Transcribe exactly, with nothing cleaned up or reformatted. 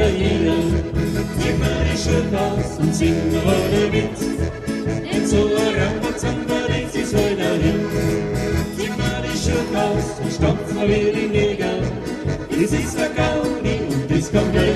jeder. Zieh mal die Schuhe aus und sing ohne Witz. Denn so ein Rambazamba legt sich's heute hin. Zieh mal die Schuhe aus und stopf mal wie die Neger. Das ist der Gaudi und das kommt der